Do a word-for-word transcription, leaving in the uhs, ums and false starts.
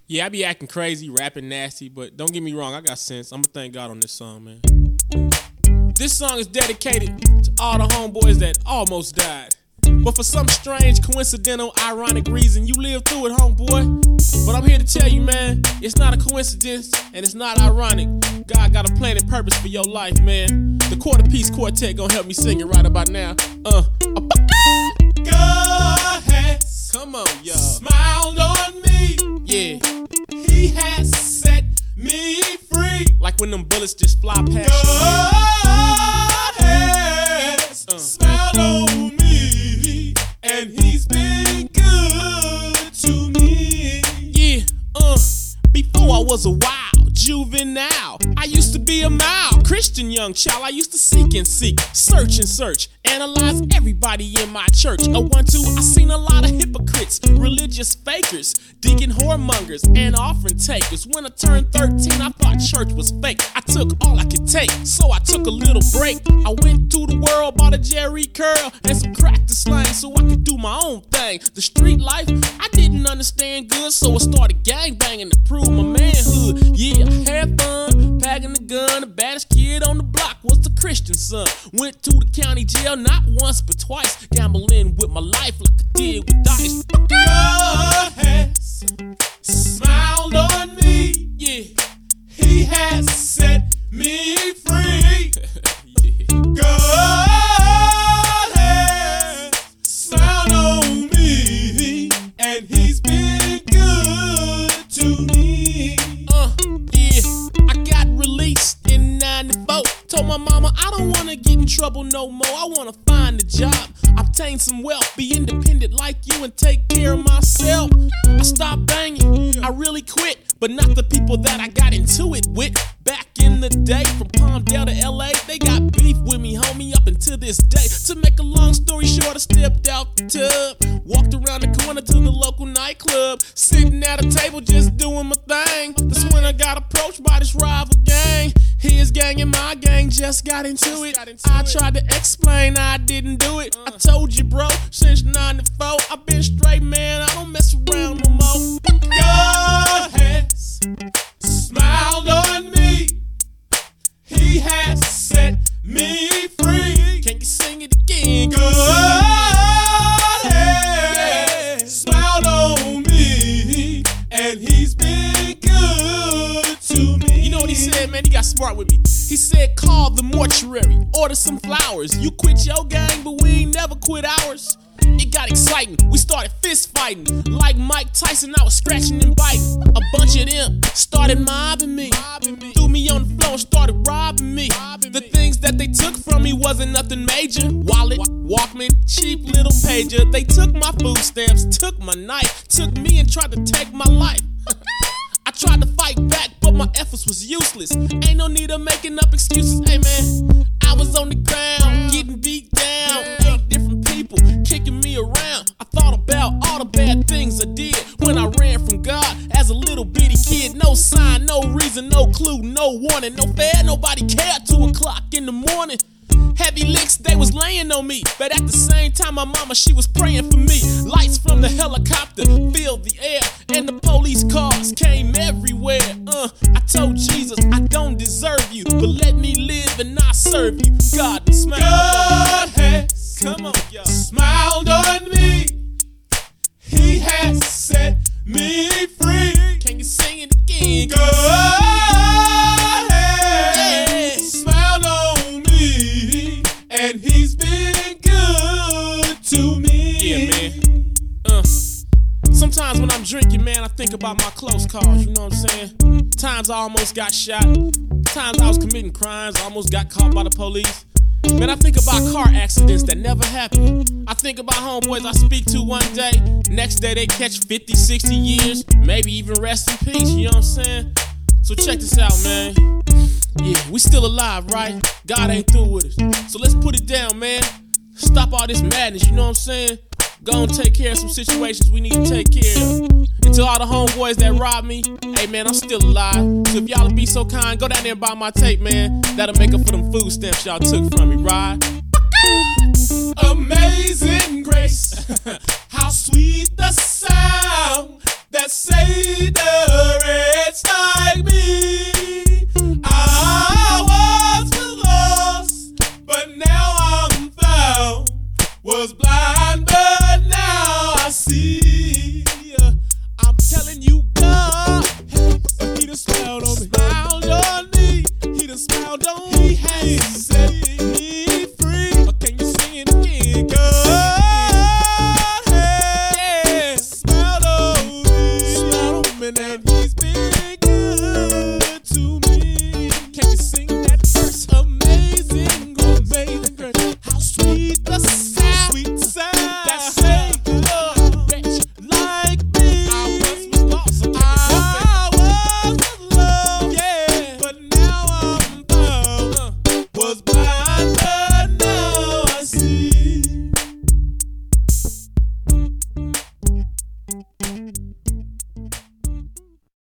Yeah, I be acting crazy, rapping nasty, but don't get me wrong, I got sense. I'ma thank God on this song, man. This song is dedicated to all the homeboys that almost died. But for some strange, coincidental, ironic reason, you lived through it, homeboy. But I'm here to tell you, man, it's not a coincidence and it's not ironic. God got a plan and purpose for your life, man. The Quarter Piece Quartet gonna help me sing it right about now. Uh, God has come on, y'all. smiled on me. Yeah, He has set me free. like when them bullets just fly past you. God has Uh. smiled on me, and He's been good to me. Yeah, uh, before I was a wild juvenile, I used to be a mild Christian young child. I used to seek and seek, search and search, analyze everybody in my church. A one, two, I seen a lot of hypocrites, religious fakers, deacon whoremongers, and offering takers. When I turned thirteen, I thought church was fake. I took all I could take, so I took a little break. I went to the world, bought a Jerry curl and some crack to slang so I could do my own thing. The street life, I didn't understand good, so I started gang banging to prove my manhood. Yeah, I had fun, packing the gun. The baddest kid on the block was the Christian son. Went to the county jail not once but twice, gambling with my life like I did with dice. God has smiled on me. Yeah, He has set me free. yeah. God has smiled on me, and He's been good to me. Uh, yeah, I got released in ninety-four. Told my mama I don't wanna get in trouble no more. I wanna find a job, obtain some wealth, be independent like you and take care of myself. I stopped banging, I really quit, but not the people that I got into it with. Back in the day, from Palmdale to L A, they got beef with me, homie, up until this day. To make a long story short, I stepped out the tub, walked around the corner to the local nightclub, sitting at a table just doing my thing. That's when I got approached by this rival gang. His gang and my gang just got into it. I tried to explain I didn't do it. I told you, bro, since ninety-four, I've been straight, man, I don't mess around no more. God has smiled on me. He has set me free. Can you sing it again? God has smiled on me, and He's been good to me. You know what he said, man? He got smart with me. He said, call the mortuary, order some flowers. You quit your gang, but we ain't never quit ours. It got exciting, we started fist fighting. Like Mike Tyson, I was scratching and biting. A bunch of them started mobbing me, threw me on the floor and started robbing me. The things that they took from me wasn't nothing major. Wallet, Walkman, cheap little pager. They took my food stamps, took my knife, took me and tried to take my life. I tried to fight back, but my efforts was useless. Ain't no need of making up excuses. Hey man, I was on the ground, getting beat down. Eight different people kicking me around. I thought about all the bad things I did when I ran from God as a little bitty kid. No sign, no reason, no clue, no warning, no fair, nobody cared. Two o'clock in the morning. Heavy licks, they was laying on me, but at the same time my mama, she was praying for me. Lights from the helicopter filled the air, and the police cars came everywhere. Uh, I told Jesus I don't deserve you, but let me live and I serve you. God smiled God on me. has Come on, y'all. smiled on me. He has set me free. Can you sing it again? God has smiled on me, and He's been good to me. Yeah, man. Uh, sometimes when I'm drinking, man, I think about my close calls, you know what I'm saying? Times I almost got shot. Times I was committing crimes, almost got caught by the police. Man, I think about car accidents that never happened. I think about homeboys I speak to one day. Next day they catch fifty, sixty years, maybe even rest in peace, you know what I'm saying? So check this out, man. Yeah, we still alive, right? God ain't through with us. So let's put it down, man. Stop all this madness, you know what I'm saying? Go and take care of some situations we need to take care of. And to all the homeboys that robbed me, hey man, I'm still alive. So if y'all be so kind, go down there and buy my tape, man. That'll make up for them food stamps y'all took from me, right? Amazing grace, how sweet the sound that saved us. smiled on me. Smiled on me. He done smiled on me. He has set me free. Or can you sing it again? God has smiled on me. Smiled on me now. And he's